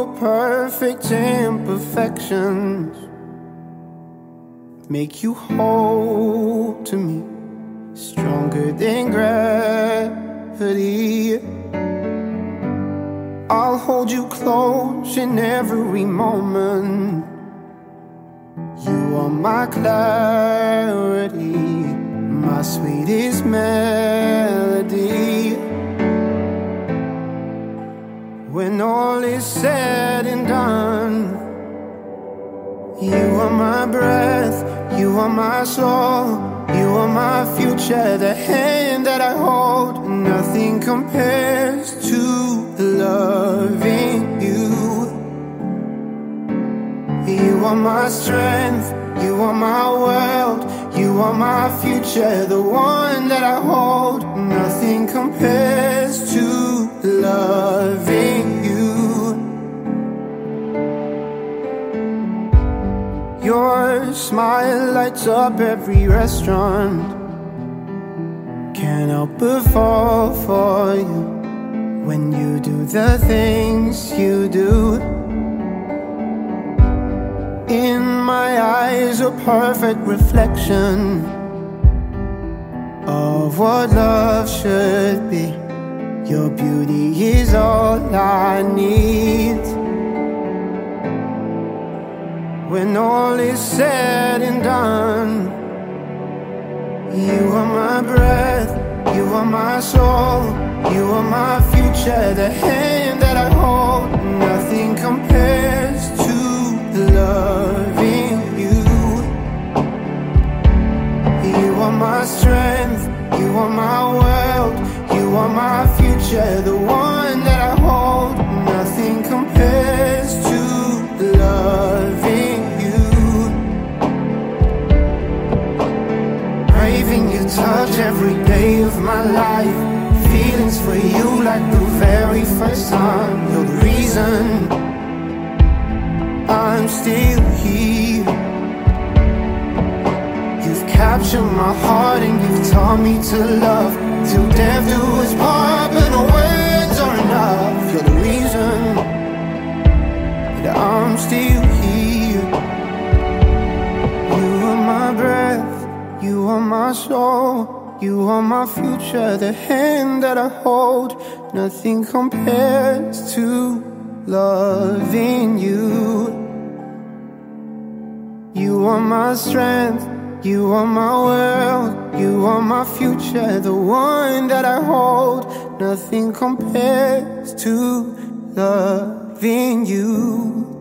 your perfect imperfections make you hold to me stronger than gravity. I'll hold you close in every moment. You are my clarity, my sweetest melody. When all is said and done, you are my breath, you are my soul, you are my future, the hand that I hold. Nothing compares to loving you. You are my strength, you are my world, you are my future, the one that I hold. Nothing compares to loving you. Your smile lights up every restaurant. Can't help but fall for you when you do the things you do. In my eyes, a perfect reflection of what love should be. Your beauty is all I need. When all is said and done, you are my breath, you are my soul, you are my future, the hand that I hold. Nothing compares to loving you. You are my strength, you are my world, you are my future, the one that I hold. Nothing compares to loving you. Craving your touch every day of my life. Feelings for you like the very first time. You're the reason I'm still here. You've captured my heart and you've taught me to love. Till death do us part, but no words are enough. You're the reason that I'm still here. You are my breath, you are my soul, you are my future, the hand that I hold. Nothing compares to loving you. You are my strength, you are my world, you are my future, the one that I hold. Nothing compares to loving you.